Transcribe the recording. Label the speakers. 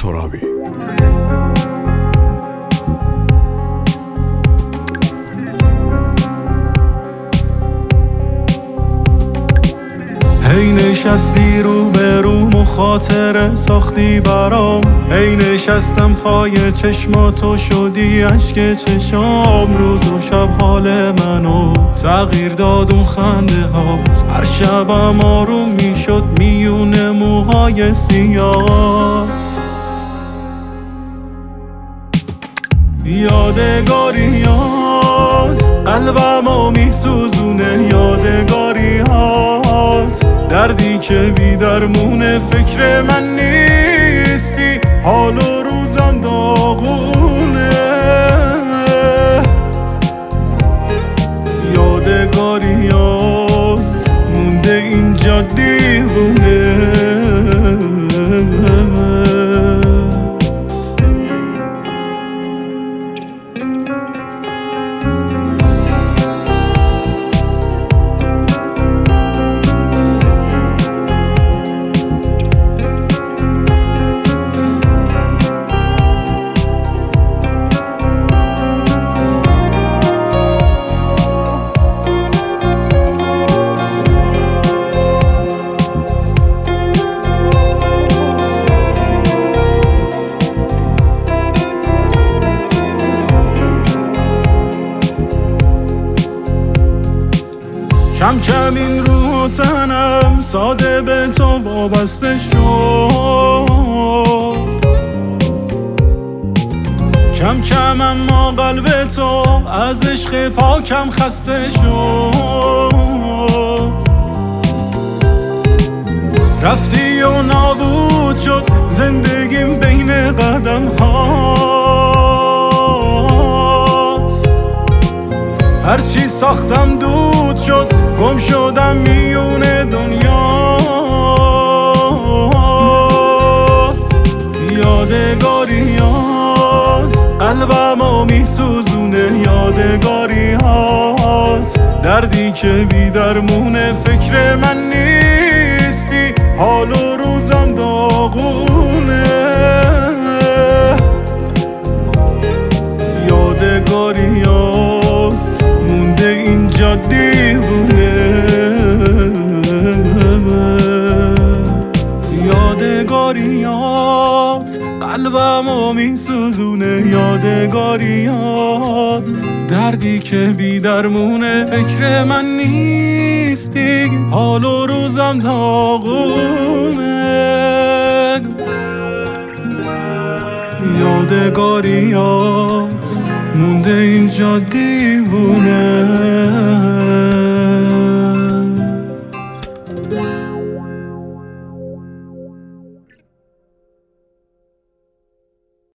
Speaker 1: ترابی.
Speaker 2: هی نشستی رو به رو مخاطره ساختی برام، هی نشستم پای چشماتو شدی اشک چشام. روز و شب حال منو تغییر داد اون خنده هات، هر شبم آروم میشد میونه موهای سیاهات. یادگاریات قلبمو میسوزونه، یادگاریات دردی که بی درمونه. فکر من نیستی حال و روزم داغونه، یادگاریات مونده اینجا دیوونه. کم کم این رو تنم ساده به تو وابسته شد، کم کم اما قلب تو از عشق پاکم خسته شد. رفتی و نابود شد زندگیم بین قدم هات، هرچی ساختم دود شد گم شدم میونه دنیاست. یادگاریات قلبمو میسوزونه، یادگاریات دردی که بی درمونه. فکر من نیستی حال و روزم داغونه، یادگاریات مونده اینجا دیوونه. یادگاریات قلبمو میسوزونه، یادگاریات دردی که بی درمونه. فکر من نیستی حال و روزم داغونه، یادگاریات مونده اینجا دیوونه.